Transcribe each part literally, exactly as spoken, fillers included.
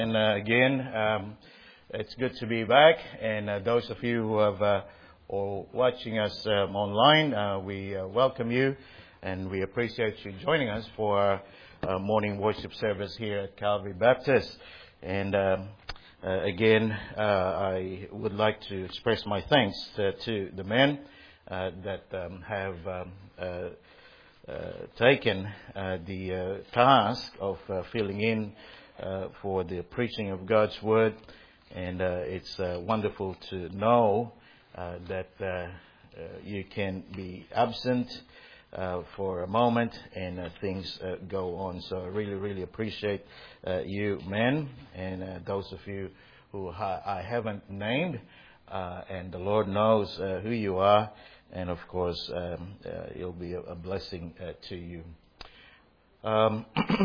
And uh, again, um, it's good to be back. And uh, those of you who have uh, or watching us um, online, uh, we uh, welcome you, and we appreciate you joining us for our uh, morning worship service here at Calvary Baptist. And um, uh, again, uh, I would like to express my thanks uh, to the men uh, that um, have um, uh, uh, taken uh, the uh, task of uh, filling in Uh, for the preaching of God's Word. And uh, it's uh, wonderful to know uh, that uh, uh, you can be absent uh, for a moment and uh, things uh, go on. So I really, really appreciate uh, you men and uh, those of you who ha- I haven't named. Uh, and the Lord knows uh, who you are. And of course, um, uh, it'll be a, a blessing uh, to you. Um,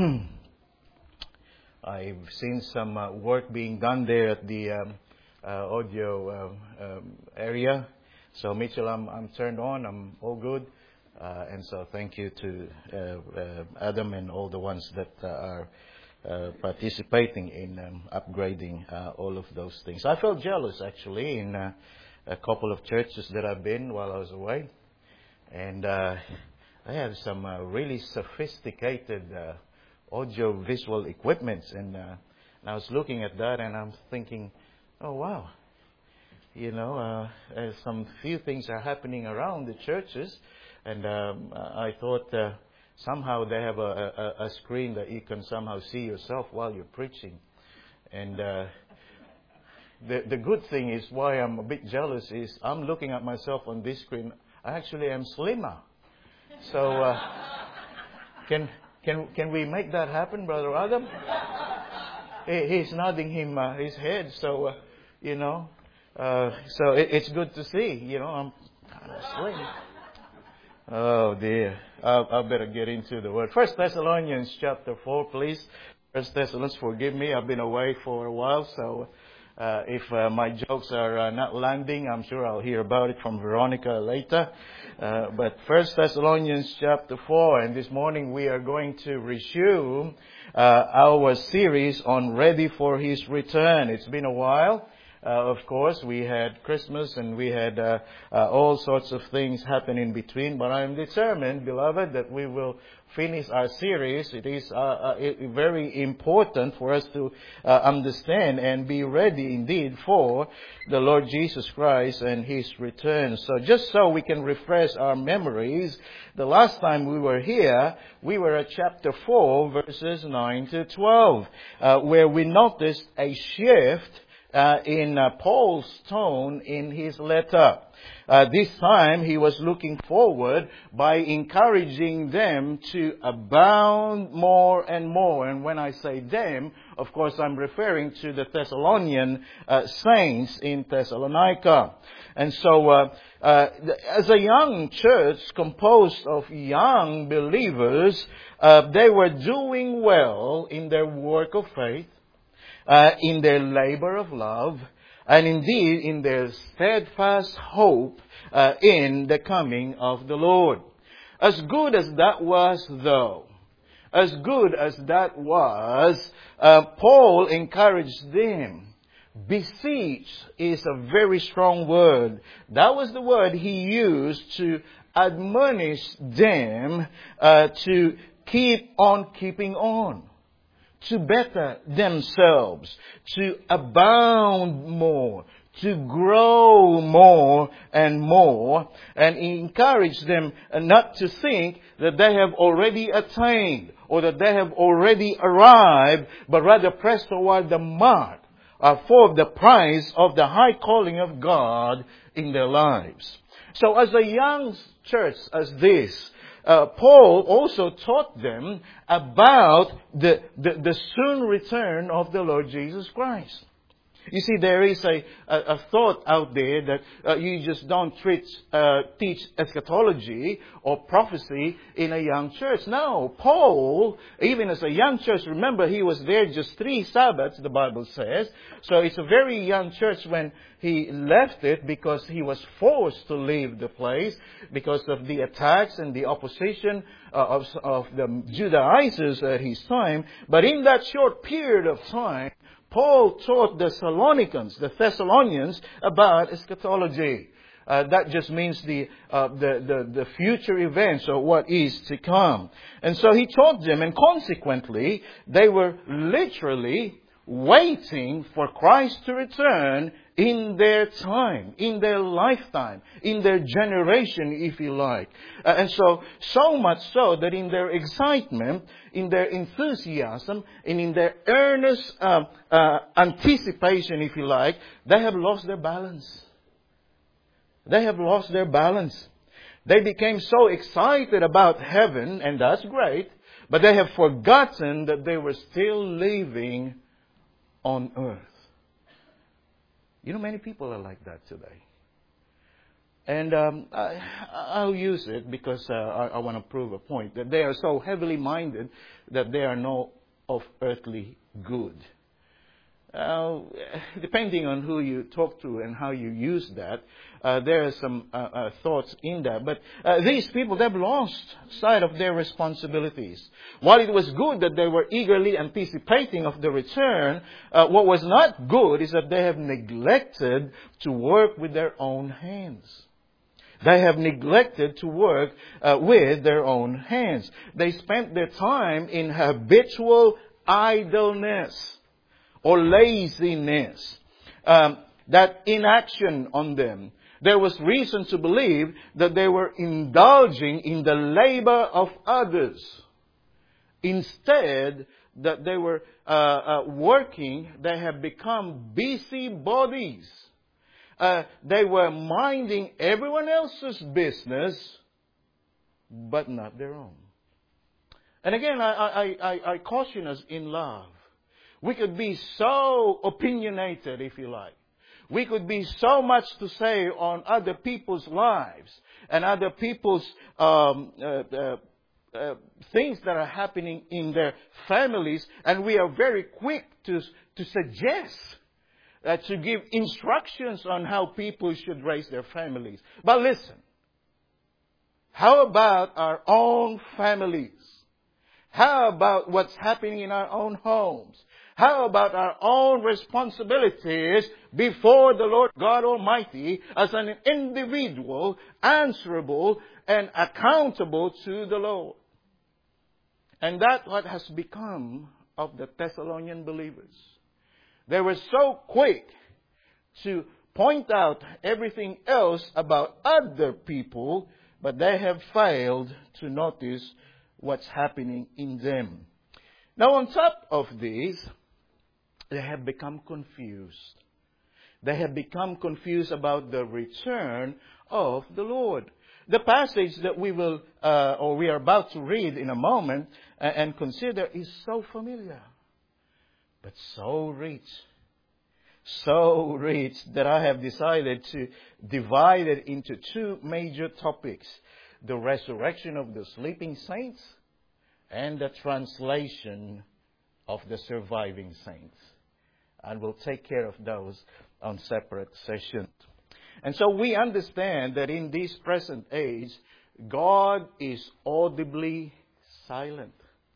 I've seen some uh, work being done there at the um, uh, audio uh, um, area. So Mitchell, I'm, I'm turned on. I'm all good. Uh, and so thank you to uh, uh, Adam and all the ones that uh, are uh, participating in um, upgrading uh, all of those things. I felt jealous actually in uh, a couple of churches that I've been while I was away. And uh, I have some uh, really sophisticated uh, audio-visual equipments, and, uh, and I was looking at that, and I'm thinking, oh wow, you know, uh, uh, some few things are happening around the churches, and um, I thought uh, somehow they have a, a, a screen that you can somehow see yourself while you're preaching, and uh, the the good thing is, why I'm a bit jealous is I'm looking at myself on this screen. I actually am slimmer, so uh, can. Can can we make that happen, Brother Adam? he, he's nodding him uh, his head, so uh, you know. Uh, so it, it's good to see. You know, I'm kind of slim. Oh dear, I, I better get into the word. First Thessalonians chapter four, please. First Thessalonians, forgive me. I've been away for a while, so uh, if uh, my jokes are uh, not landing, I'm sure I'll hear about it from Veronica later. Uh, but First Thessalonians chapter four, and this morning we are going to resume uh, our series on Ready for His Return. It's been a while. Uh, of course, we had Christmas and we had uh, uh, all sorts of things happen in between. But I am determined, beloved, that we will finish our series. It is uh, uh, very important for us to uh, understand and be ready indeed for the Lord Jesus Christ and His return. So just so we can refresh our memories, the last time we were here, we were at chapter four, verses nine to twelve, uh, where we noticed a shift Uh, in uh, Paul's tone in his letter. Uh, this time he was looking forward by encouraging them to abound more and more. And when I say them, of course I'm referring to the Thessalonian uh, saints in Thessalonica. And so uh, uh, as a young church composed of young believers, uh, they were doing well in their work of faith, Uh, in their labor of love, and indeed in their steadfast hope uh, in the coming of the Lord. As good as that was, though, as good as that was, uh, Paul encouraged them. Beseech is a very strong word. That was the word he used to admonish them uh, to keep on keeping on, to better themselves, to abound more, to grow more and more, and encourage them not to think that they have already attained or that they have already arrived, but rather press toward the mark uh, for the prize of the high calling of God in their lives. So as a young church as this, Uh, Paul also taught them about the, the, the soon return of the Lord Jesus Christ. You see, there is a, a, a thought out there that uh, you just don't treat, uh, teach eschatology or prophecy in a young church. No, Paul, even as a young church, remember he was there just three Sabbaths, the Bible says. So it's a very young church when he left it, because he was forced to leave the place because of the attacks and the opposition uh, of, of the Judaizers at his time. But in that short period of time, Paul taught the Thessalonians, the Thessalonians, about eschatology. Uh, that just means the, uh, the, the, the future events or what is to come. And so he taught them, and consequently, they were literally waiting for Christ to return in their time, in their lifetime, in their generation, if you like. Uh, and so, so much so that in their excitement, in their enthusiasm, and in their earnest uh, uh, anticipation, if you like, they have lost their balance. They have lost their balance. They became so excited about heaven, and that's great, but they have forgotten that they were still living on earth. You know, many people are like that today. And um, I, I'll use it because uh, I, I want to prove a point, that they are so heavily minded that they are not of earthly good. Uh, depending on who you talk to and how you use that, uh, there are some uh, uh, thoughts in that. But uh, these people, they've lost sight of their responsibilities. While it was good that they were eagerly anticipating of the return, uh, what was not good is that they have neglected to work with their own hands. They have neglected to work uh, with their own hands. They spent their time in habitual idleness or laziness, um, that inaction on them. There was reason to believe that they were indulging in the labor of others. Instead, that they were uh, uh, working, they have become busy bodies. Uh, they were minding everyone else's business, but not their own. And again, I, I, I, I caution us in love. We could be so opinionated, if you like. We could be so much to say on other people's lives and other people's um, uh, uh, uh, things that are happening in their families, and we are very quick to to suggest, uh, to give instructions on how people should raise their families. But listen, how about our own families? How about what's happening in our own homes? How about our own responsibilities before the Lord God Almighty as an individual, answerable and accountable to the Lord? And that's what has become of the Thessalonian believers. They were so quick to point out everything else about other people, but they have failed to notice what's happening in them. Now, on top of this, they have become confused. They have become confused about the return of the Lord. The passage that we will, uh, or we are about to read in a moment uh, and consider is so familiar, but so rich. So rich that I have decided to divide it into two major topics: the resurrection of the sleeping saints and the translation of the surviving saints. And we'll take care of those on separate sessions. And so we understand that in this present age, God is audibly silent.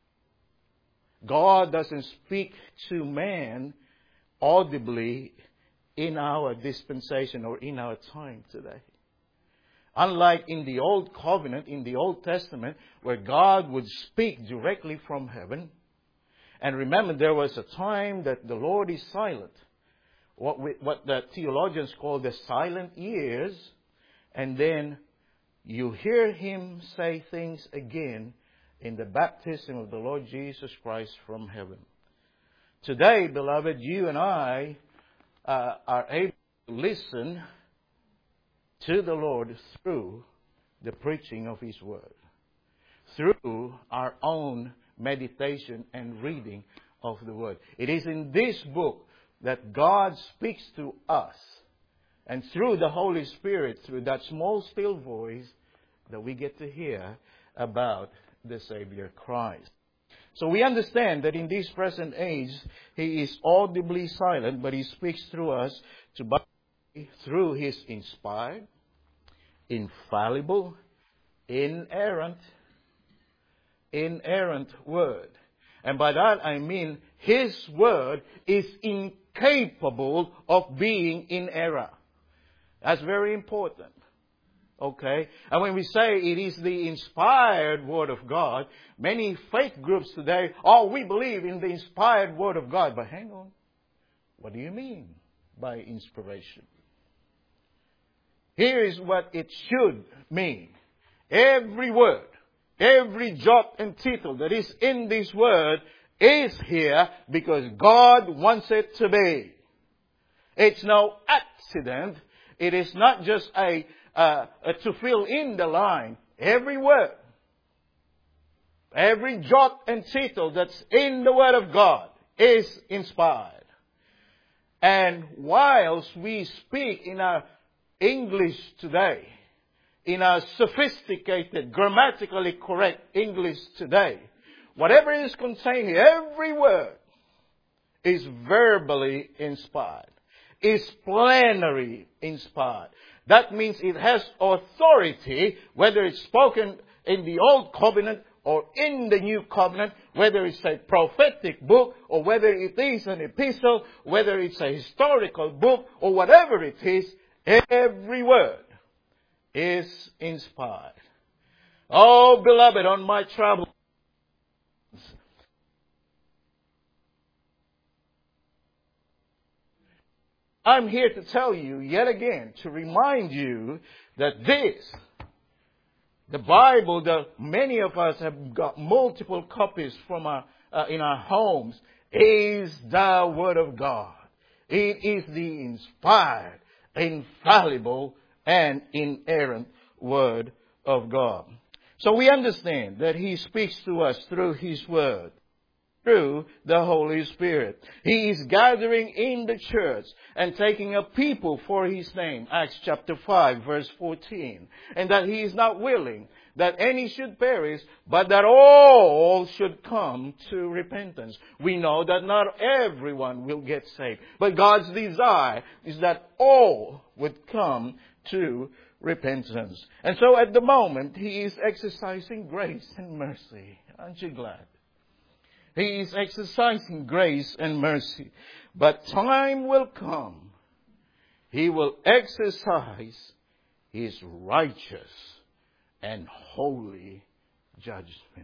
God doesn't speak to man audibly in our dispensation or in our time today. Unlike in the Old Covenant, in the Old Testament, where God would speak directly from heaven. And remember, there was a time that the Lord is silent. What we, what the theologians call the silent years. And then you hear Him say things again in the baptism of the Lord Jesus Christ from heaven. Today, beloved, you and I uh, are able to listen to the Lord through the preaching of His Word, through our own meditation and reading of the Word. It is in this book that God speaks to us, and through the Holy Spirit, through that small still voice, that we get to hear about the Savior Christ. So we understand that in this present age, He is audibly silent, but He speaks through us to through His inspired, infallible, inerrant, inerrant Word. And by that I mean His Word is incapable of being in error. That's very important. Okay? And when we say it is the inspired Word of God, many faith groups today, oh, we believe in the inspired Word of God. But hang on. What do you mean by inspiration? Here is what it should mean. Every word, every jot and tittle that is in this Word is here because God wants it to be. It's no accident. It is not just a Uh, uh, to fill in the line. Every word, every jot and tittle that's in the Word of God is inspired. And whilst we speak in our English today, in our sophisticated, grammatically correct English today, whatever is contained here, every word is verbally inspired, is plenary inspired. That means it has authority, whether it's spoken in the Old Covenant or in the New Covenant, whether it's a prophetic book or whether it is an epistle, whether it's a historical book or whatever it is, every word is inspired. Oh, beloved, on my travels, I'm here to tell you yet again, to remind you that this, the Bible that many of us have got multiple copies from our, uh, in our homes, is the Word of God. It is the inspired, infallible, and inerrant Word of God. So we understand that He speaks to us through His Word, through the Holy Spirit. He is gathering in the church and taking a people for His name. Acts chapter five, verse fourteen. And that He is not willing that any should perish, but that all should come to repentance. We know that not everyone will get saved, but God's desire is that all would come to repentance. And so at the moment, He is exercising grace and mercy. Aren't you glad? He is exercising grace and mercy. But time will come. He will exercise His righteous and holy judgment.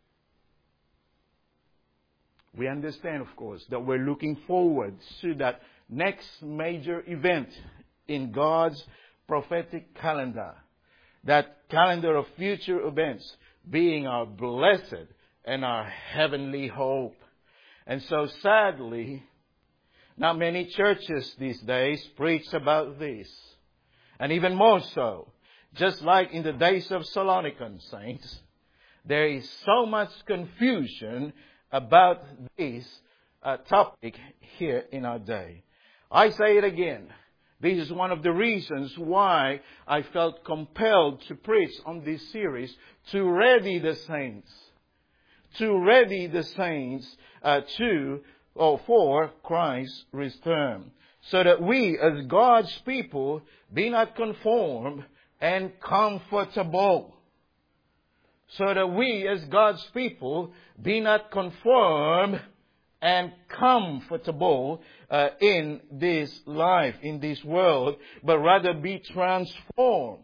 We understand, of course, that we're looking forward to that next major event in God's prophetic calendar. That calendar of future events being our blessed and our heavenly hope. And so sadly, not many churches these days preach about this. And even more so, just like in the days of Thessalonican saints, there is so much confusion about this uh, topic here in our day. I say it again. This is one of the reasons why I felt compelled to preach on this series, to ready the saints. To ready the saints uh, to or for Christ's return. So that we as God's people be not conformed and comfortable. So that we as God's people be not conformed and comfortable uh, in this life, in this world, but rather be transformed.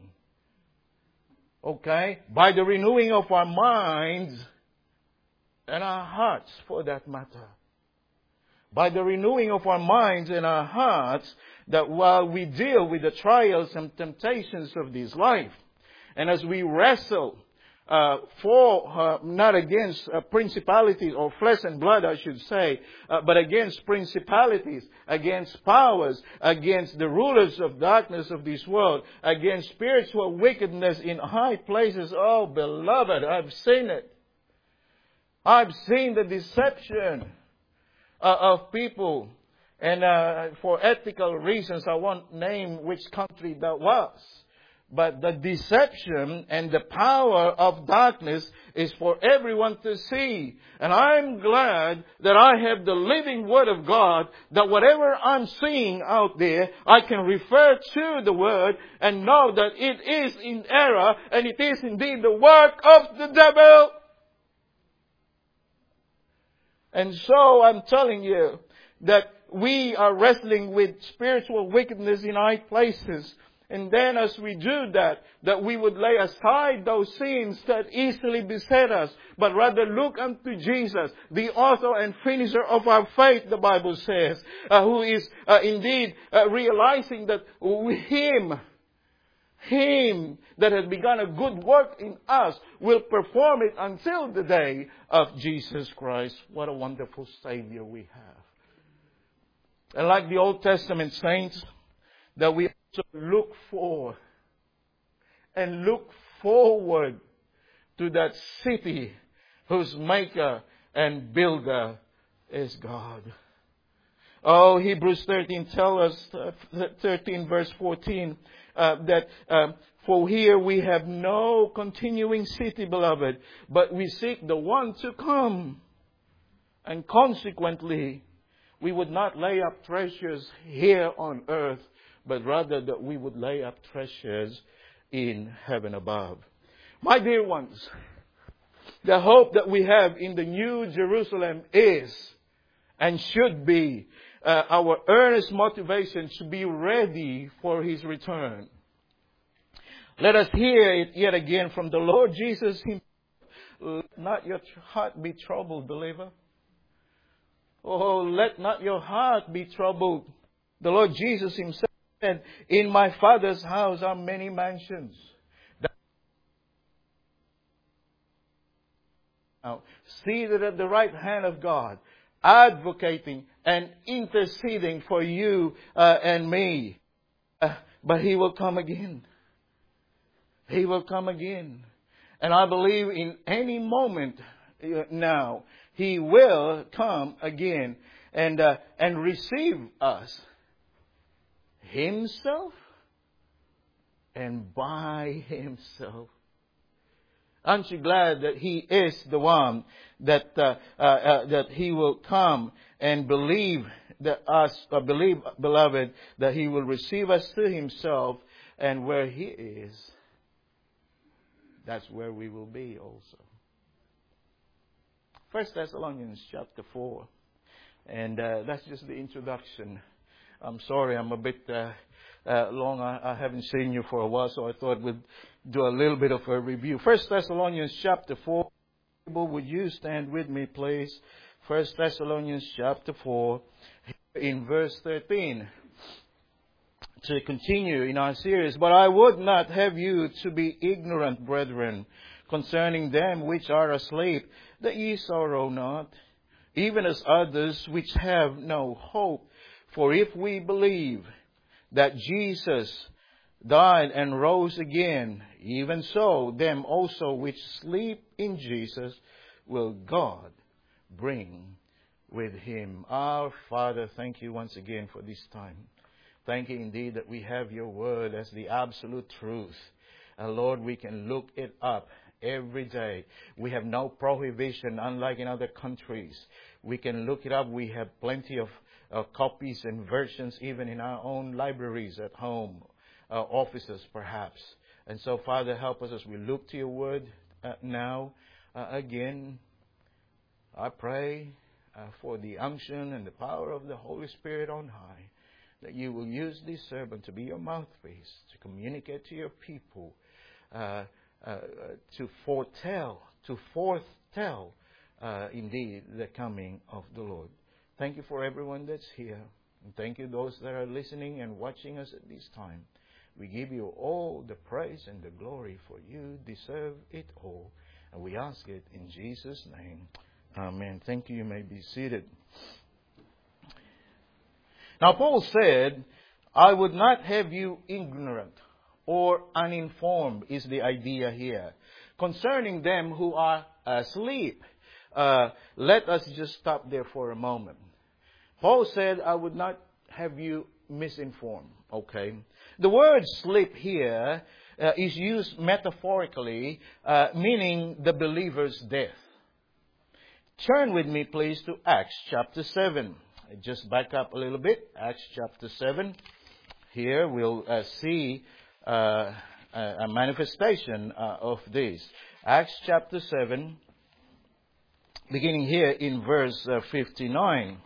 Okay? By the renewing of our minds and our hearts, for that matter. By the renewing of our minds and our hearts, that while we deal with the trials and temptations of this life, and as we wrestle uh, for, uh, not against uh, principalities or flesh and blood, I should say, uh, but against principalities, against powers, against the rulers of darkness of this world, against spiritual wickedness in high places. Oh, beloved, I've seen it. I've seen the deception uh, of people. And uh, for ethical reasons, I won't name which country that was. But the deception and the power of darkness is for everyone to see. And I'm glad that I have the living Word of God, that whatever I'm seeing out there, I can refer to the Word and know that it is in error and it is indeed the work of the devil. And so I'm telling you that we are wrestling with spiritual wickedness in high places. And then as we do that, that we would lay aside those sins that easily beset us, but rather look unto Jesus, the author and finisher of our faith, the Bible says, uh, who is uh, indeed uh, realizing that Him, Him that has begun a good work in us will perform it until the day of Jesus Christ. What a wonderful Savior we have. And like the Old Testament saints, that we also look for and look forward to that city whose maker and builder is God. Oh, Hebrews thirteen tells us, uh, thirteen verse fourteen, uh, that um, for here we have no continuing city, beloved, but we seek the one to come. And consequently, we would not lay up treasures here on earth, but rather that we would lay up treasures in heaven above. My dear ones, the hope that we have in the New Jerusalem is and should be uh, our earnest motivation to be ready for His return. Let us hear it yet again from the Lord Jesus Himself. Let not your heart be troubled, believer. Oh, let not your heart be troubled. The Lord Jesus Himself said, in my Father's house are many mansions. Now, seated at the right hand of God, advocating and interceding for you uh, and me. Uh, but He will come again. He will come again. And I believe in any moment uh, now, He will come again and uh, and receive us Himself and by Himself. Aren't you glad that He is the one that uh, uh, uh, that He will come and believe that us, uh, believe, beloved, that He will receive us to Himself, and where He is, that's where we will be also. First Thessalonians chapter four. And uh, that's just the introduction. I'm sorry, I'm a bit uh, uh, long. I, I haven't seen you for a while, so I thought we'd do a little bit of a review. First Thessalonians chapter four. Would you stand with me, please? First Thessalonians chapter four, in verse thirteen. To continue in our series. But I would not have you to be ignorant, brethren, concerning them which are asleep, that ye sorrow not, even as others which have no hope. For if we believe that Jesus died and rose again, even so them also which sleep in Jesus will God bring with Him. Our Father, thank you once again for this time. Thank you indeed that we have your word as the absolute truth. And Lord, we can look it up every day. We have no prohibition, unlike in other countries. We can look it up. We have plenty of uh, copies and versions even in our own libraries at home, uh, offices perhaps. And so, Father, help us as we look to your word uh, now. Uh, again, I pray uh, for the unction and the power of the Holy Spirit on high, that you will use this servant to be your mouthpiece, to communicate to your people, uh, uh, to foretell, to foretell, uh, indeed, the coming of the Lord. Thank you for everyone that's here. And thank you those that are listening and watching us at this time. We give you all the praise and the glory, for you deserve it all. And we ask it in Jesus' name. Amen. Thank you. You may be seated. Now, Paul said, I would not have you ignorant or uninformed is the idea here. Concerning them who are asleep. Uh, let us just stop there for a moment. Paul said, I would not have you misinformed. Okay. The word sleep here uh, is used metaphorically, uh, meaning the believer's death. Turn with me, please, to Acts chapter seven. Just back up a little bit. Acts chapter seven. Here we'll uh, see uh, a manifestation uh, of this. Acts chapter seven beginning here in verse uh, fifty-nine.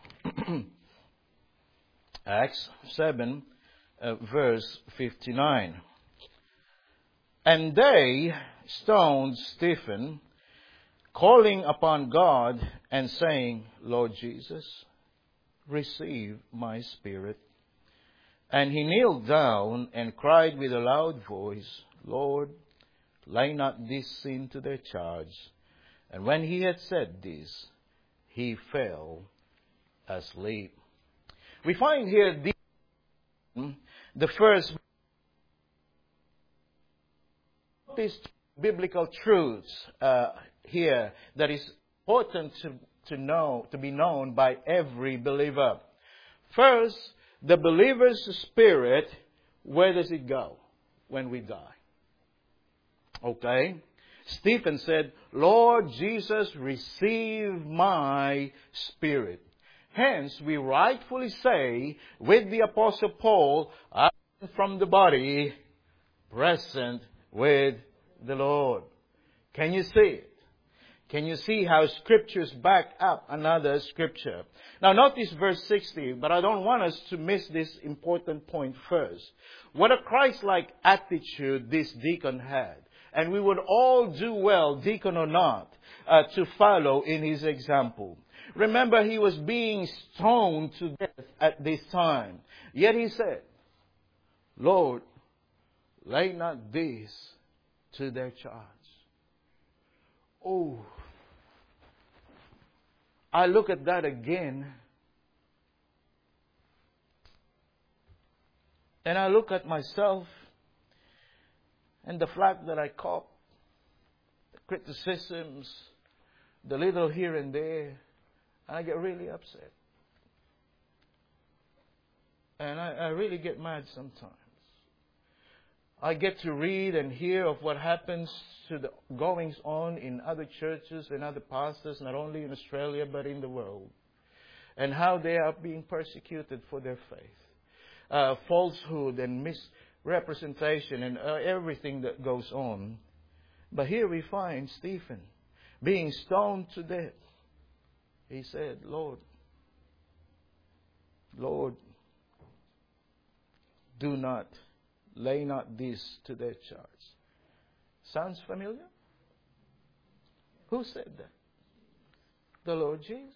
Acts seven, uh, verse fifty-nine. And they stoned Stephen, calling upon God and saying, Lord Jesus, receive my spirit. And he kneeled down and cried with a loud voice, Lord, lay not this sin to their charge. And when he had said this, he fell asleep. We find here the, the first these biblical truths uh, here that is important to, to know, to be known by every believer. First, the believer's spirit, where does it go when we die? Okay? Stephen said, Lord Jesus, receive my spirit. Hence, we rightfully say with the Apostle Paul, I am from the body, present with the Lord. Can you see it? Can you see how scriptures back up another scripture? Now notice verse sixty, but I don't want us to miss this important point first. What a Christ-like attitude this deacon had. And we would all do well, deacon or not, uh, to follow in his example. Remember, he was being stoned to death at this time. Yet he said, Lord, lay not this to their charge. Oh, I look at that again, and I look at myself and the flack that I caught, the criticisms, the little here and there, and I get really upset. And I, I really get mad sometimes. I get to read and hear of what happens to the goings on in other churches and other pastors, not only in Australia but in the world, and how they are being persecuted for their faith. Uh, falsehood and misrepresentation and uh, everything that goes on. But here we find Stephen being stoned to death. He said, Lord, Lord, do not, lay not this to their charge. Sounds familiar? Who said that? The Lord Jesus.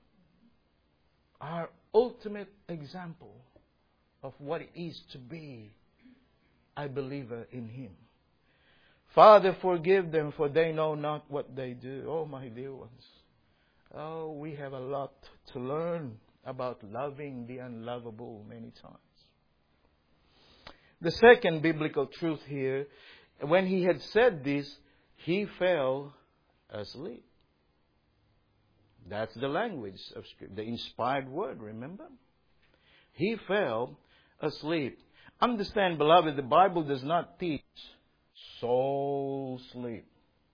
Our ultimate example of what it is to be a believer in Him. Father, forgive them, for they know not what they do. Oh, my dear ones. Oh, we have a lot to learn about loving the unlovable many times. The second biblical truth here, when he had said this, he fell asleep. That's the language of Scripture, the inspired word, remember? He fell asleep. Understand, beloved, the Bible does not teach soul sleep.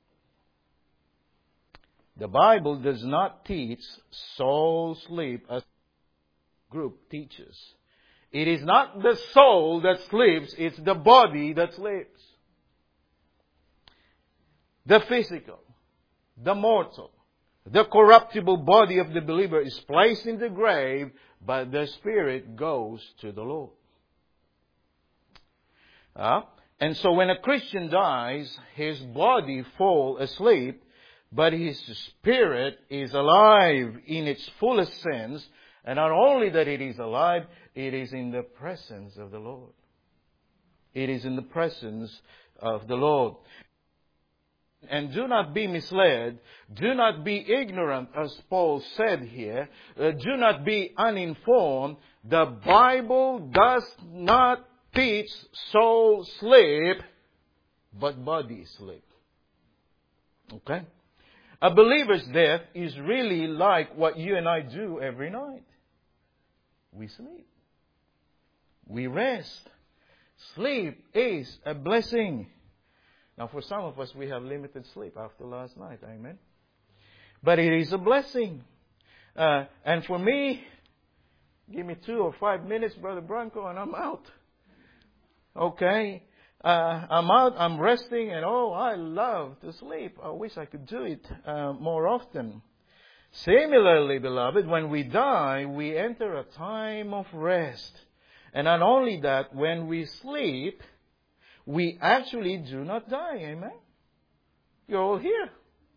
The Bible does not teach soul sleep as group teaches. It is not the soul that sleeps, it's the body that sleeps. The physical, the mortal, the corruptible body of the believer is placed in the grave, but the spirit goes to the Lord. Uh, and so when a Christian dies, his body falls asleep, but his spirit is alive in its fullest sense. And not only that it is alive, it is in the presence of the Lord. It is in the presence of the Lord. And do not be misled. Do not be ignorant, as Paul said here. Uh, do not be uninformed. The Bible does not teach soul sleep, but body sleep. Okay? A believer's death is really like what you and I do every night. We sleep. We rest. Sleep is a blessing. Now, for some of us, we have limited sleep after last night. Amen. But it is a blessing. Uh, and for me, give me two or five minutes, Brother Branco, and I'm out. Okay? Uh, I'm out, I'm resting, and oh, I love to sleep. I wish I could do it uh, more often. Similarly, beloved, when we die, we enter a time of rest. And not only that, when we sleep, we actually do not die. Amen? You're all here.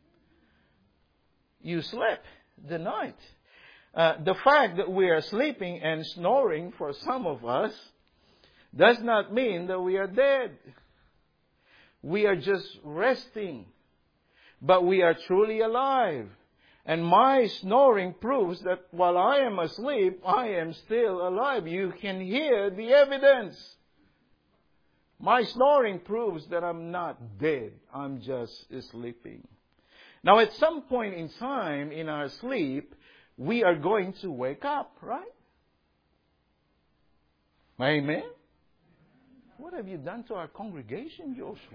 You slept the night. Uh, the fact that we are sleeping and snoring for some of us does not mean that we are dead. We are just resting. But we are truly alive. And my snoring proves that while I am asleep, I am still alive. You can hear the evidence. My snoring proves that I'm not dead. I'm just sleeping. Now, at some point in time in our sleep, we are going to wake up, right? Amen? What have you done to our congregation, Joshua?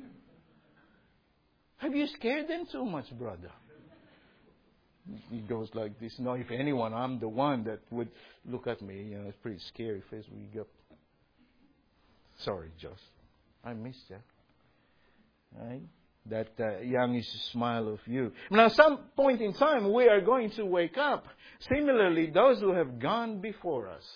Have you scared them too much, brother? He goes like this. No, if anyone, I'm the one that would look at me. You know, it's pretty scary face we go. Sorry, Josh. I missed you. Right? That uh, youngish smile of you. Now, some point in time, we are going to wake up. Similarly, those who have gone before us,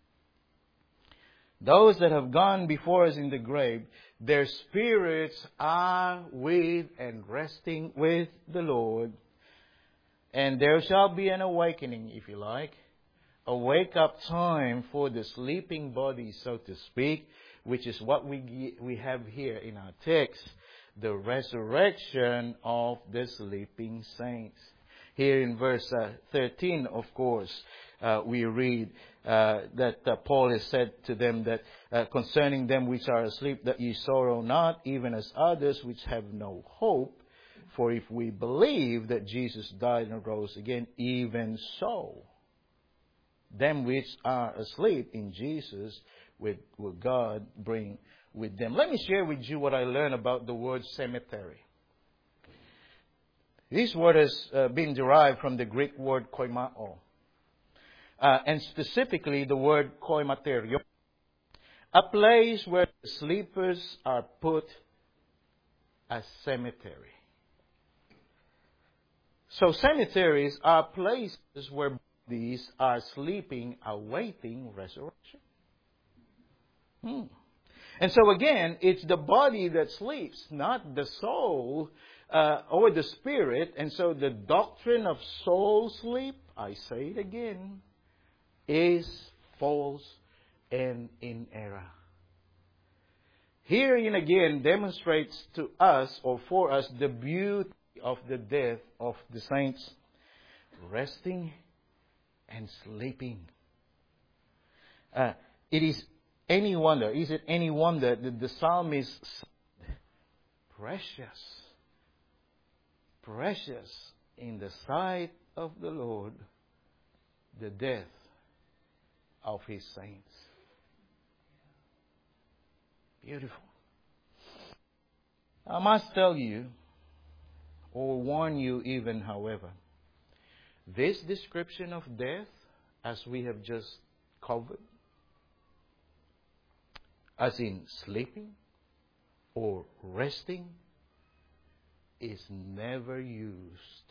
those that have gone before us in the grave, their spirits are with and resting with the Lord. And there shall be an awakening, if you like, a wake-up time for the sleeping body, so to speak, which is what we we have here in our text, the resurrection of the sleeping saints. Here in verse uh, thirteen, of course, uh, we read uh, that uh, Paul has said to them that uh, concerning them which are asleep, that ye sorrow not, even as others which have no hope. For if we believe that Jesus died and rose again, even so, them which are asleep in Jesus will, will God bring with them. Let me share with you what I learned about the word cemetery. This word has uh, been derived from the Greek word koimao, uh, and specifically the word koimaterio, a place where the sleepers are put as cemetery. So cemeteries are places where bodies are sleeping, awaiting resurrection. Hmm. And so again, it's the body that sleeps, not the soul uh, or the spirit. And so the doctrine of soul sleep, I say it again, is false and in error. Herein again demonstrates to us or for us the beauty of the death of the saints, resting and sleeping. Uh, it is any wonder, is it any wonder that the psalmist said, precious, precious in the sight of the Lord, the death of His saints. Beautiful. I must tell you, or warn you even, however, this description of death, as we have just covered, as in sleeping or resting, is never used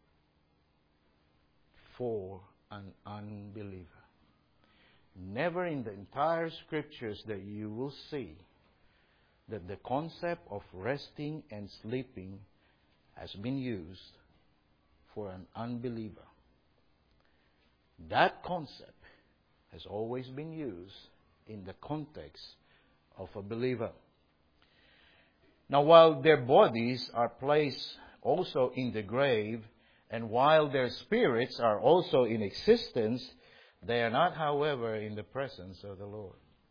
for an unbeliever. Never in the entire Scriptures that you will see that the concept of resting and sleeping has been used for an unbeliever. That concept has always been used in the context of a believer. Now, while their bodies are placed also in the grave, and while their spirits are also in existence, they are not, however, in the presence of the Lord.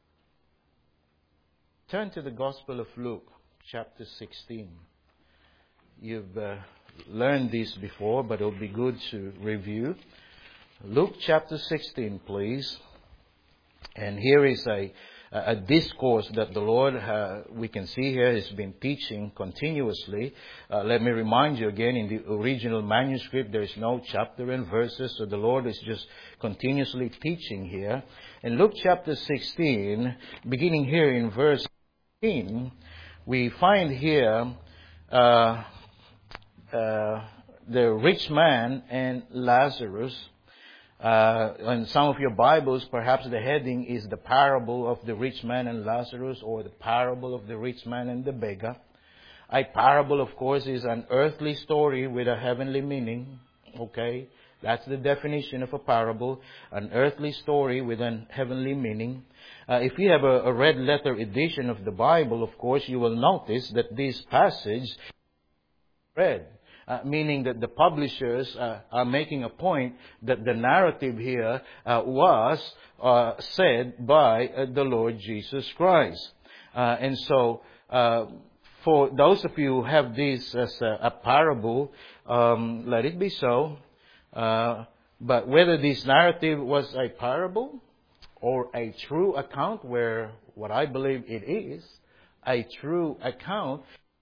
Turn to the Gospel of Luke, chapter sixteen. You've uh, learned this before, but it'll be good to review. Luke chapter sixteen, please. And here is a, a discourse that the Lord, uh, we can see here, has been teaching continuously. Uh, let me remind you again, in the original manuscript, there is no chapter and verses, so the Lord is just continuously teaching here. In Luke chapter sixteen, beginning here in verse fifteen, we find here uh, uh, the rich man and Lazarus. Uh, in some of your Bibles, perhaps the heading is the parable of the rich man and Lazarus, or the parable of the rich man and the beggar. A parable, of course, is an earthly story with a heavenly meaning. Okay? That's the definition of a parable. An earthly story with a heavenly meaning. Uh, if you have a, a red letter edition of the Bible, of course, you will notice that this passage read. Uh, meaning that the publishers uh, are making a point that the narrative here uh, was uh, said by uh, the Lord Jesus Christ. Uh, and so, uh, for those of you who have this as a, a parable, um, let it be so. Uh, but whether this narrative was a parable or a true account, where what I believe it is, a true account,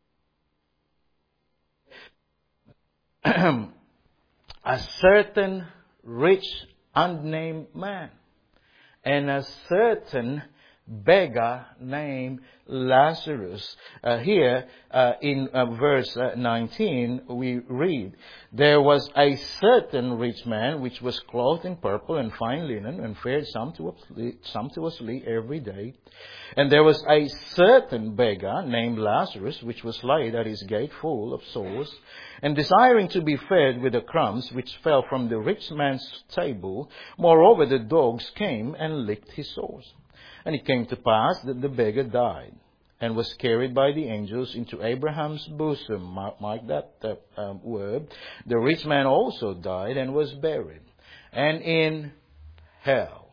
a certain rich unnamed man and a certain beggar named Lazarus. Uh, here uh, in uh, verse uh, nineteen we read, "There was a certain rich man which was clothed in purple and fine linen and fared sumptuously every day. And there was a certain beggar named Lazarus which was laid at his gate full of sores, and desiring to be fed with the crumbs which fell from the rich man's table. Moreover, the dogs came and licked his sores. And it came to pass that the beggar died, and was carried by the angels into Abraham's bosom." Mark, mark that uh, um, word. "The rich man also died and was buried. And in hell."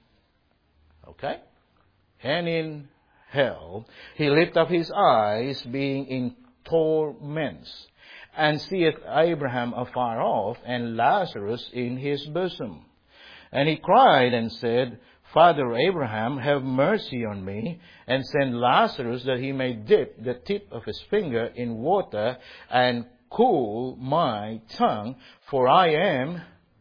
Okay? "And in hell he lifted up his eyes, being in torments, and seeth Abraham afar off, and Lazarus in his bosom. And he cried and said, Father Abraham, have mercy on me, and send Lazarus that he may dip the tip of his finger in water and cool my tongue, for I am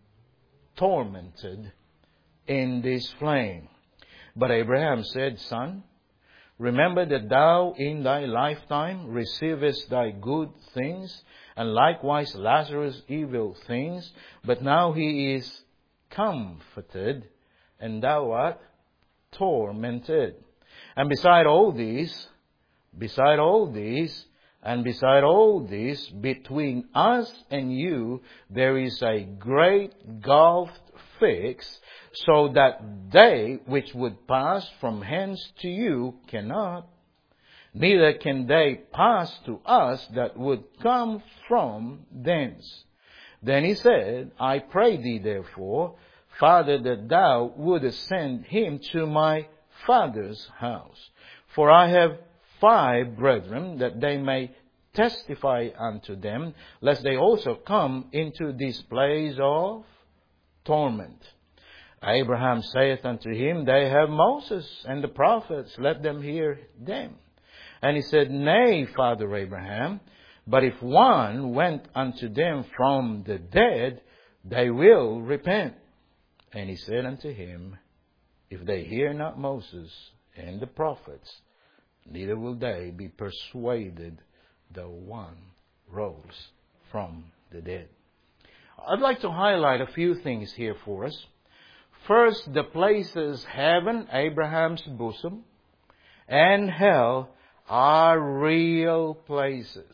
tormented in this flame. But Abraham said, Son, remember that thou in thy lifetime receivest thy good things, and likewise Lazarus evil things, but now he is comforted, and thou art tormented. And beside all these, beside all these, and beside all this, between us and you, there is a great gulf fixed, so that they which would pass from hence to you cannot, neither can they pass to us that would come from thence. Then he said, I pray thee therefore, Father, that thou wouldest send him to my father's house. For I have five brethren, that they may testify unto them, lest they also come into this place of torment. Abraham saith unto him, They have Moses and the prophets, let them hear them. And he said, Nay, Father Abraham, but if one went unto them from the dead, they will repent. And he said unto him, If they hear not Moses and the prophets, neither will they be persuaded, though one rose from the dead. I'd like to highlight a few things here for us. First, the places heaven, Abraham's bosom, and hell are real places.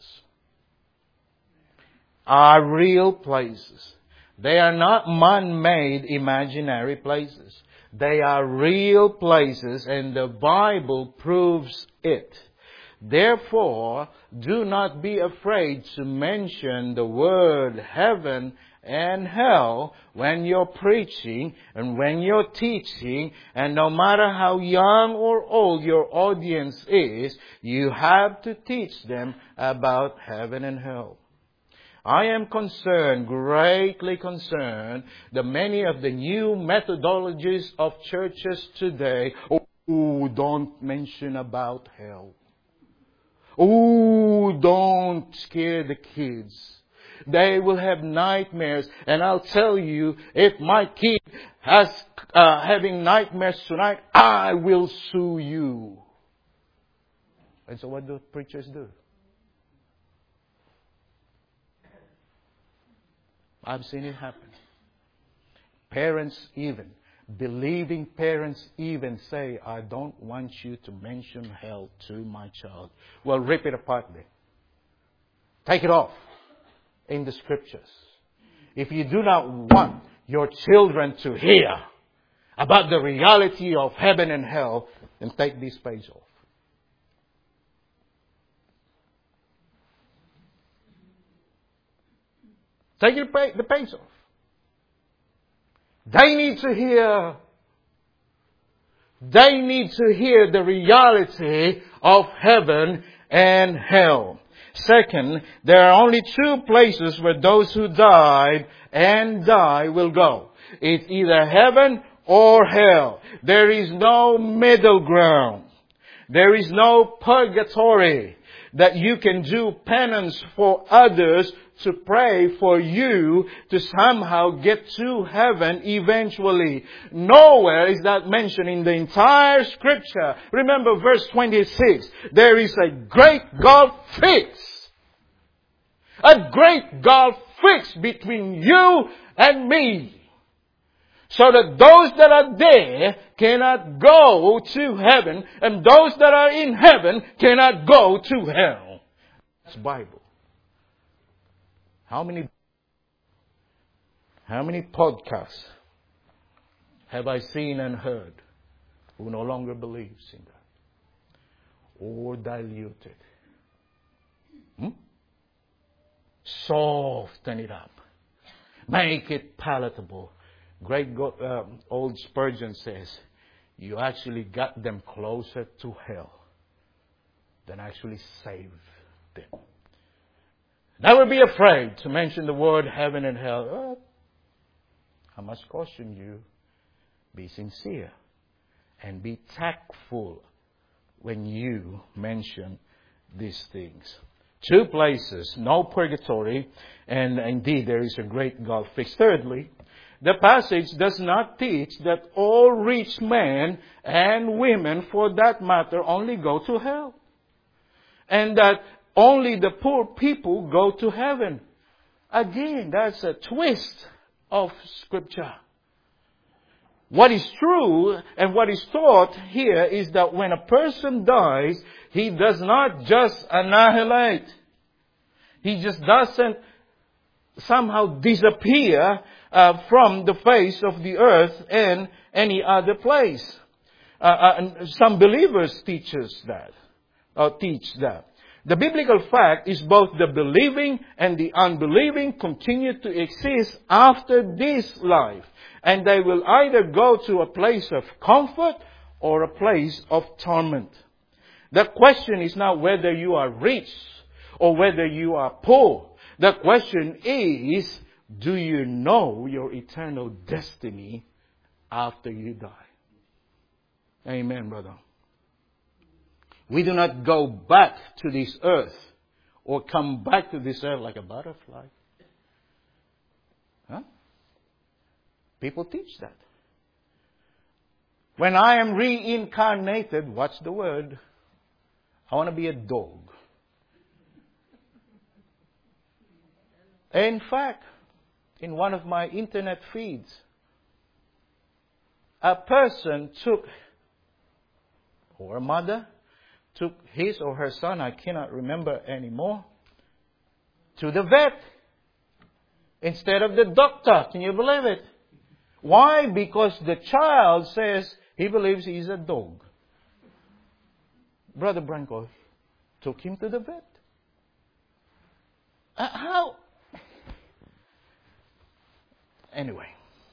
Are real places. They are not man-made imaginary places. They are real places, and the Bible proves it. Therefore, do not be afraid to mention the word heaven and hell when you're preaching and when you're teaching, and no matter how young or old your audience is, you have to teach them about heaven and hell. I am concerned, greatly concerned, that many of the new methodologies of churches today, oh, don't mention about hell. Oh, don't scare the kids. They will have nightmares. And I'll tell you, if my kid has uh, having nightmares tonight, I will sue you. And so what do preachers do? I've seen it happen. Parents even, believing parents even say, I don't want you to mention hell to my child. Well, rip it apart then. Take it off in the scriptures. If you do not want your children to hear about the reality of heaven and hell, then take this page off. Take the page off. They need to hear, they need to hear the reality of heaven and hell. Second, there are only two places where those who died and die will go. It's either heaven or hell. There is no middle ground. There is no purgatory that you can do penance for others to pray for you to somehow get to heaven eventually. Nowhere is that mentioned in the entire scripture. Remember verse twenty-six. There is a great gulf fixed. A great gulf fixed between you and me. So that those that are there cannot go to heaven, and those that are in heaven cannot go to hell. That's Bible. How many, how many podcasts have I seen and heard who no longer believes in that? Or diluted. Hmm? Soften it up. Make it palatable. Great go, uh, old Spurgeon says, you actually got them closer to hell than actually saved them. Never be afraid to mention the word heaven and hell. Oh, I must caution you, be sincere and be tactful when you mention these things. Two places, no purgatory, and indeed there is a great gulf fixed. Thirdly, the passage does not teach that all rich men and women, for that matter, only go to hell. And that only the poor people go to heaven. Again, that's a twist of Scripture. What is true and what is taught here is that when a person dies, he does not just annihilate. He just doesn't somehow disappear uh, from the face of the earth and any other place. Uh, uh, and some believers teach us that, or teach that. The biblical fact is both the believing and the unbelieving continue to exist after this life. And they will either go to a place of comfort or a place of torment. The question is not whether you are rich or whether you are poor. The question is, do you know your eternal destiny after you die? Amen, brother. We do not go back to this earth or come back to this earth like a butterfly. Huh? People teach that. When I am reincarnated, watch the word, I want to be a dog. In fact, in one of my internet feeds, a person took, or a mother, took his or her son, I cannot remember anymore, to the vet instead of the doctor. Can you believe it? Why? Because the child says he believes he's a dog. Brother Branko took him to the vet. Uh, how? Anyway.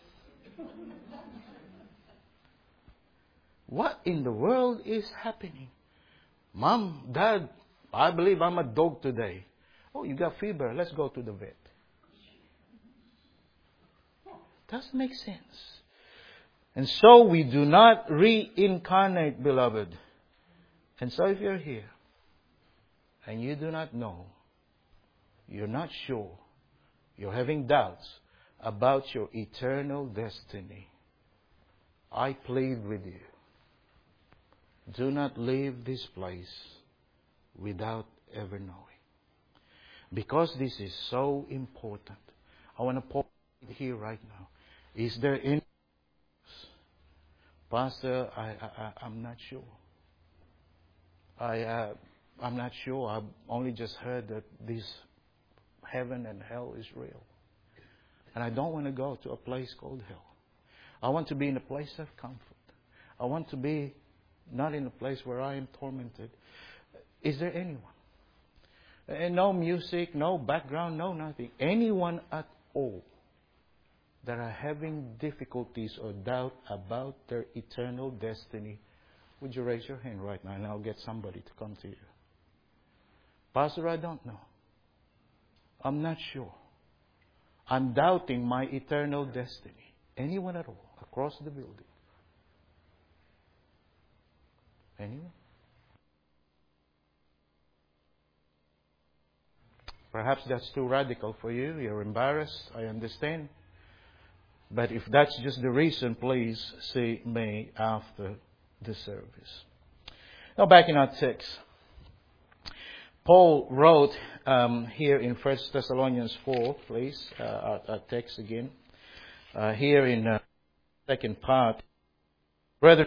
What in the world is happening? Mom, Dad, I believe I'm a dog today. Oh, you got fever. Let's go to the vet. Doesn't make sense. And so we do not reincarnate, beloved. And so if you're here and you do not know, you're not sure, you're having doubts about your eternal destiny, I plead with you, do not leave this place without ever knowing. Because this is so important, I want to pause here right now. Is there any... Pastor, I, I, I'm not sure. I, uh, I'm not sure. I've only just heard that this heaven and hell is real. And I don't want to go to a place called hell. I want to be in a place of comfort. I want to be not in a place where I am tormented. Is there anyone? And no music, no background, no nothing. Anyone at all that are having difficulties or doubt about their eternal destiny, would you raise your hand right now and I'll get somebody to come to you. Pastor, I don't know. I'm not sure. I'm doubting my eternal destiny. Anyone at all across the building? Anyone? Perhaps that's too radical for you. You're embarrassed. I understand. But if that's just the reason, please see me after the service. Now back in our text. Paul wrote um, here in First Thessalonians four, please, uh, our, our text again. Uh, here in the uh, second part. Brethren,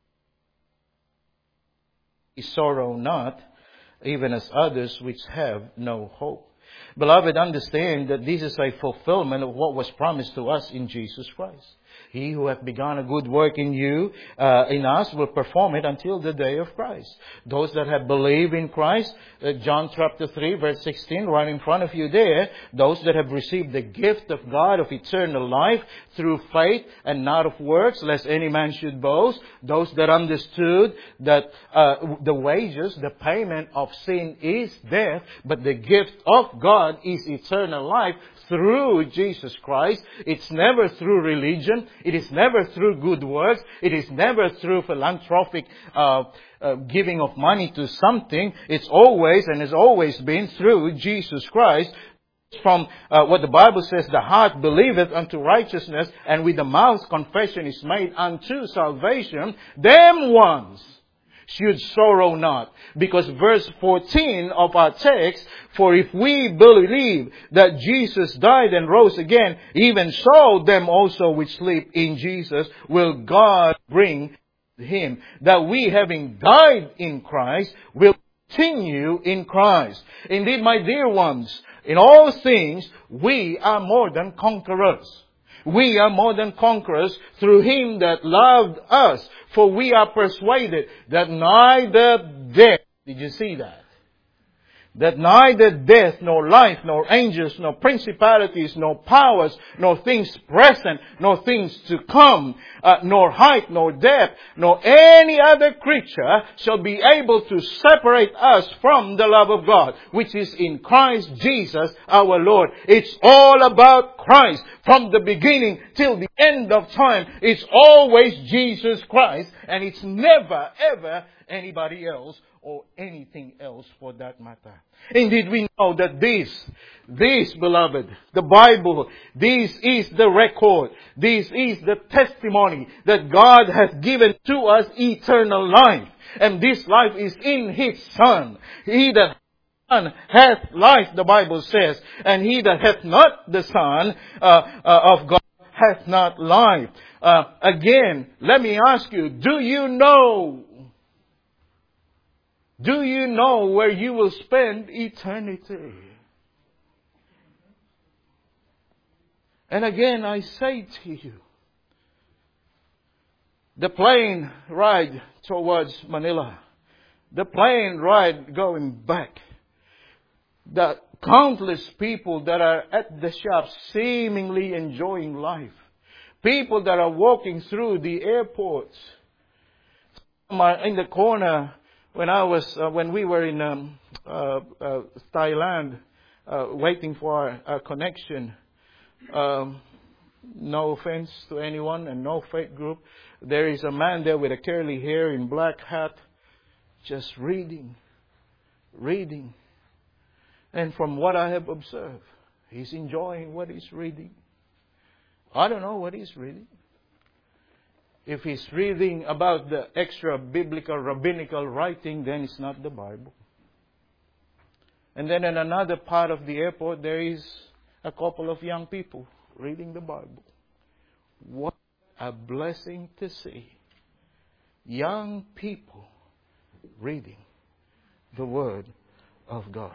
sorrow not, even as others which have no hope. Beloved, understand that this is a fulfillment of what was promised to us in Jesus Christ. He who hath begun a good work in you, uh, in us, will perform it until the day of Christ. Those that have believed in Christ, uh, John chapter three, verse sixteen, right in front of you there, those that have received the gift of God of eternal life through faith and not of works, lest any man should boast. Those that understood that uh, the wages, the payment of sin is death, but the gift of God is eternal life through Jesus Christ. It's never through religion. It is never through good works. It is never through philanthropic uh, uh, giving of money to something. It's always and has always been through Jesus Christ. From uh, what the Bible says, the heart believeth unto righteousness, and with the mouth confession is made unto salvation. Them ones should sorrow not. Because verse fourteen of our text, for if we believe that Jesus died and rose again, even so them also which sleep in Jesus will God bring Him. That we, having died in Christ, will continue in Christ. Indeed, my dear ones, in all things we are more than conquerors. We are more than conquerors through Him that loved us. For we are persuaded that neither death, did you see that? That neither death, nor life, nor angels, nor principalities, nor powers, nor things present, nor things to come, uh, nor height, nor depth, nor any other creature shall be able to separate us from the love of God, which is in Christ Jesus our Lord. It's all about Christ. From the beginning till the end of time, it's always Jesus Christ, and it's never, ever anybody else or anything else for that matter. Indeed, we know that this, this, beloved, the Bible, this is the record, this is the testimony that God has given to us eternal life. And this life is in His Son. He that Son hath life, the Bible says, and he that hath not the Son uh, uh, of God hath not life. Uh, again, let me ask you, do you know Do you know where you will spend eternity? And again, I say to you, the plane ride towards Manila, the plane ride going back, the countless people that are at the shops seemingly enjoying life, people that are walking through the airports, some are in the corner. When I was, uh, when we were in um, uh, uh, Thailand, uh, waiting for our, our connection, um, no offense to anyone and no faith group, there is a man there with a curly hair in black hat, just reading, reading. And from what I have observed, he's enjoying what he's reading. I don't know what he's reading. If he's reading about the extra biblical, rabbinical writing, then it's not the Bible. And then in another part of the airport, there is a couple of young people reading the Bible. What a blessing to see. Young people reading the Word of God.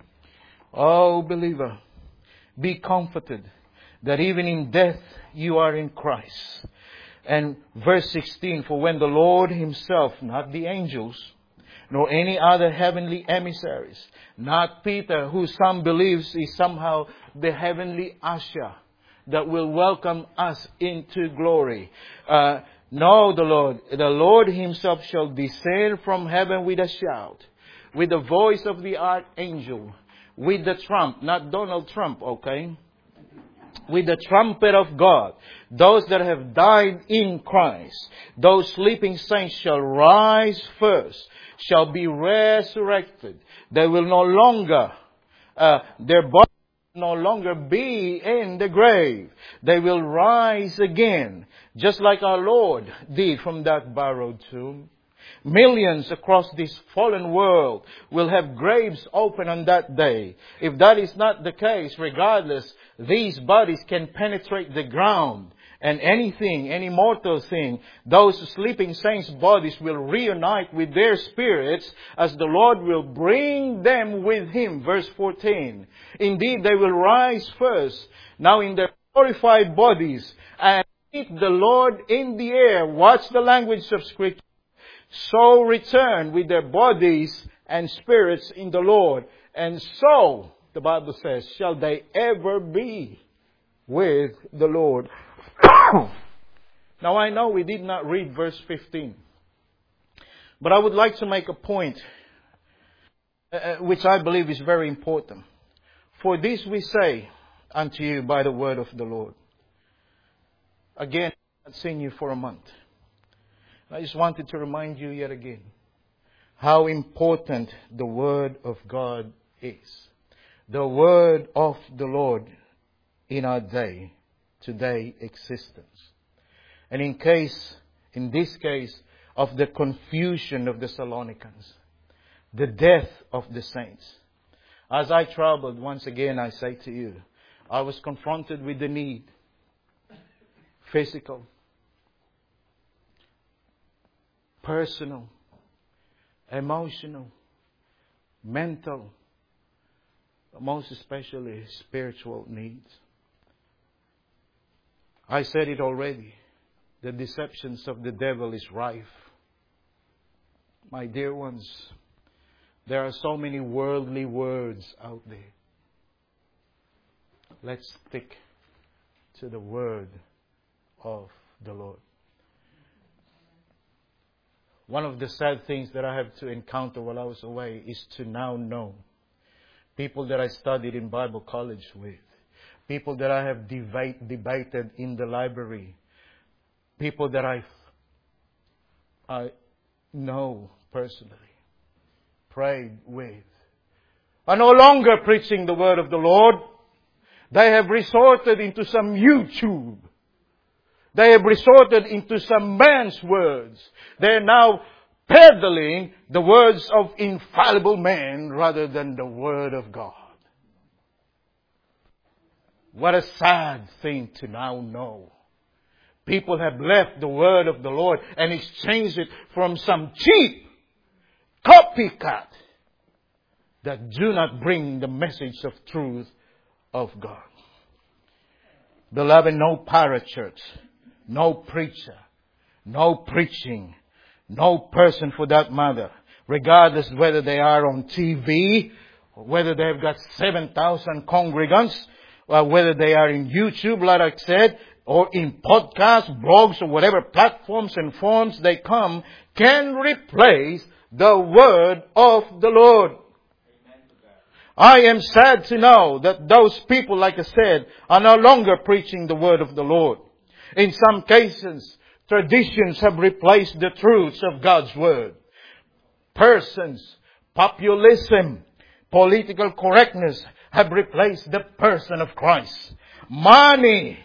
Oh, believer, be comforted that even in death you are in Christ. And verse sixteen, for when the Lord Himself, not the angels, nor any other heavenly emissaries, not Peter, who some believes is somehow the heavenly usher that will welcome us into glory. Uh, no, the Lord, the Lord Himself shall descend from heaven with a shout, with the voice of the archangel, with the trump, not Donald Trump, okay? With the trumpet of God. Those that have died in Christ, those sleeping saints shall rise first, shall be resurrected. They will no longer, uh, their body will no longer be in the grave. They will rise again, just like our Lord did from that borrowed tomb. Millions across this fallen world will have graves open on that day. If that is not the case, regardless, these bodies can penetrate the ground. And anything, any mortal thing, those sleeping saints' bodies will reunite with their spirits as the Lord will bring them with Him. Verse fourteen. Indeed, they will rise first, now in their glorified bodies, and meet the Lord in the air. Watch the language of Scripture. So return with their bodies and spirits in the Lord. And so, the Bible says, shall they ever be with the Lord. Now I know we did not read verse fifteen. But I would like to make a point, uh, which I believe is very important. For this we say unto you by the word of the Lord. Again, I've not seen you for a month. I just wanted to remind you yet again how important the Word of God is. The Word of the Lord in our day, today existence. And in case, in this case, of the confusion of the Thessalonians, the death of the saints. As I traveled, once again I say to you, I was confronted with the need, physical, personal, emotional, mental, most especially spiritual needs. I said it already. The deceptions of the devil is rife. My dear ones, there are so many worldly words out there. Let's stick to the word of the Lord. One of the sad things that I have to encounter while I was away is to now know people that I studied in Bible college with, people that I have debate, debated in the library, people that I, I know personally, prayed with, are no longer preaching the word of the Lord. They have resorted into some YouTube. They have resorted into some man's words. They are now peddling the words of infallible men rather than the word of God. What a sad thing to now know. People have left the word of the Lord and exchanged it from some cheap copycat that do not bring the message of truth of God. Beloved, no parachurch, no preacher, no preaching, no person for that matter, regardless whether they are on T V, or whether they have got seven thousand congregants, or whether they are in YouTube, like I said, or in podcasts, blogs, or whatever platforms and forms they come, can replace the word of the Lord. I am sad to know that those people, like I said, are no longer preaching the word of the Lord. In some cases, traditions have replaced the truths of God's word. Persons, populism, political correctness have replaced the person of Christ. Money,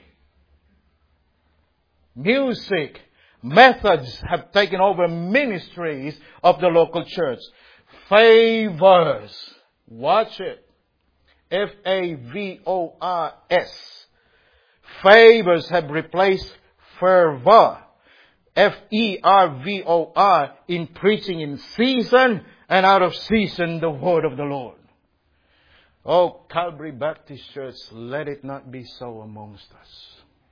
music, methods have taken over ministries of the local church. Favors, watch it, F A V O R S. Favors have replaced fervor. F E R V O R, in preaching in season and out of season the word of the Lord. Oh, Calvary Baptist Church, let it not be so amongst us.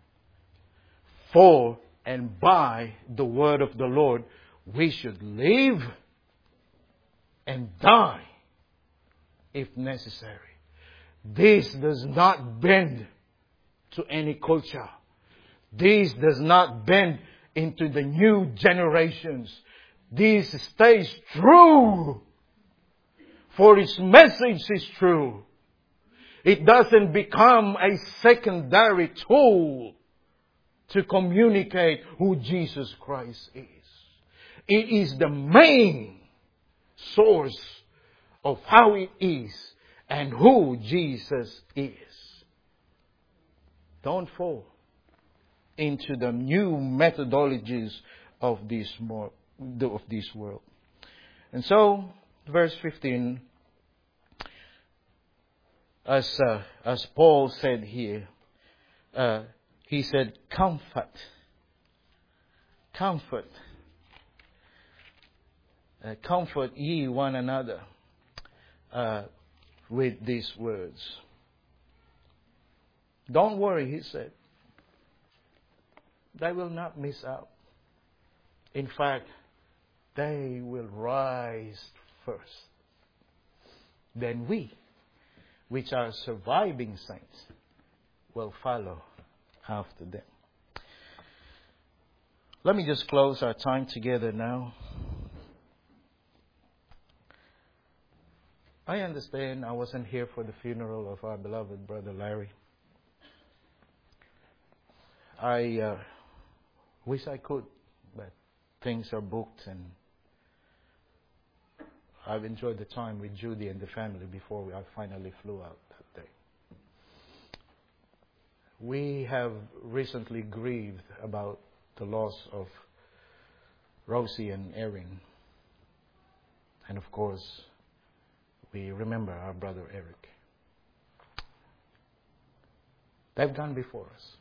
For and by the word of the Lord, we should live and die if necessary. This does not bend to any culture. This does not bend into the new generations. This stays true. For its message is true. It doesn't become a secondary tool to communicate who Jesus Christ is. It is the main source of how it is and who Jesus is. Don't fall into the new methodologies of this more of this world. And so, verse fifteen, as uh, as Paul said here, uh, he said, "Comfort, comfort, uh, comfort ye one another uh, with these words." Don't worry, he said. They will not miss out. In fact, they will rise first. Then we, which are surviving saints, will follow after them. Let me just close our time together now. I understand I wasn't here for the funeral of our beloved brother Larry. I uh, wish I could, but things are booked, and I've enjoyed the time with Judy and the family before we, I finally flew out that day. We have recently grieved about the loss of Rosie and Erin. And of course, we remember our brother Eric. They've gone before us.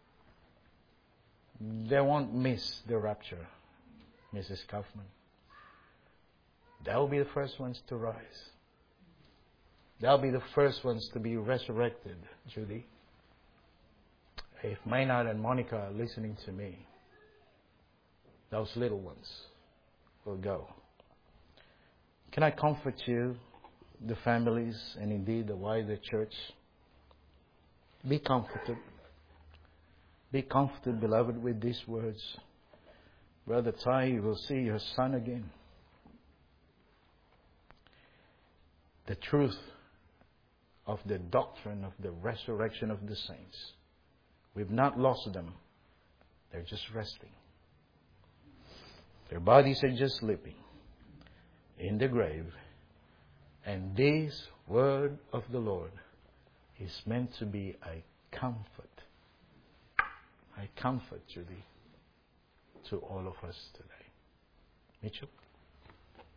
They won't miss the rapture, Missus Kaufman. They'll be the first ones to rise. They'll be the first ones to be resurrected, Judy. If Maynard and Monica are listening to me, those little ones will go. Can I comfort you, the families, and indeed the wider church? Be comforted. Be comforted, beloved, with these words. Brother Tai, you will see your son again. The truth of the doctrine of the resurrection of the saints. We've not lost them. They're just resting. Their bodies are just sleeping in the grave. And this word of the Lord is meant to be a comfort. A comfort, Judy, to all of us today. Mitchell?